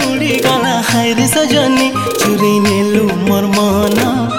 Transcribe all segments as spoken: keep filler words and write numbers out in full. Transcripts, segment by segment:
उड़ी गला हाय रे सजनी चुरी नेलु मोर मन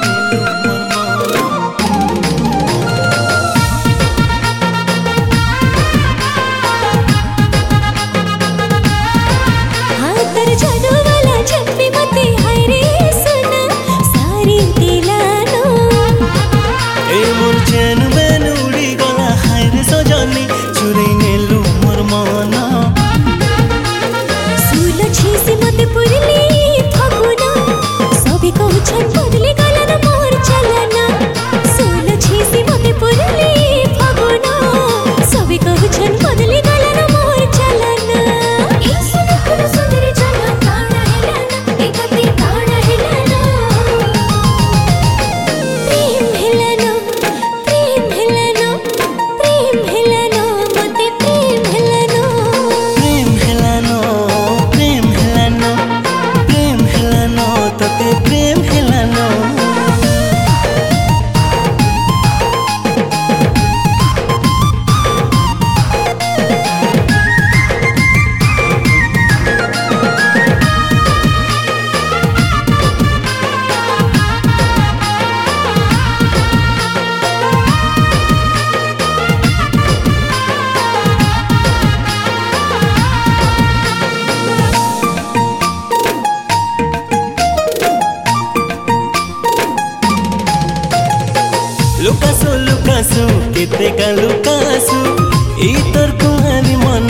लुकासु लुकासु केते का लुकासु ई तोर कुहानी मन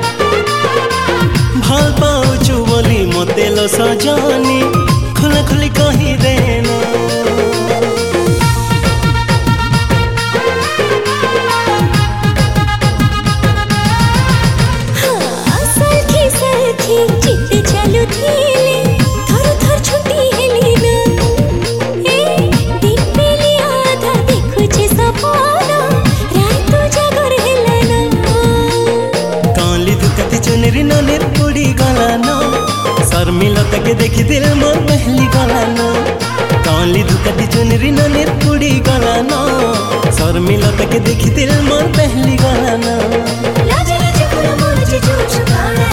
भल पाउछु बोली मते लो सजनी खुला खुली कही देना सलखी सलखी चिट्टे चालू थीले थर थर छुट्टी हेली ना चुनरी ननिर उड़ी गला न शर्मिलता के देखी दिल मोर पहली गला न काली दुकती चुनरी ननिर उड़ी गला न शर्मिलता के देखी दिल मोर पहली गला न लाज लाज कुल मोर जे जोश गाना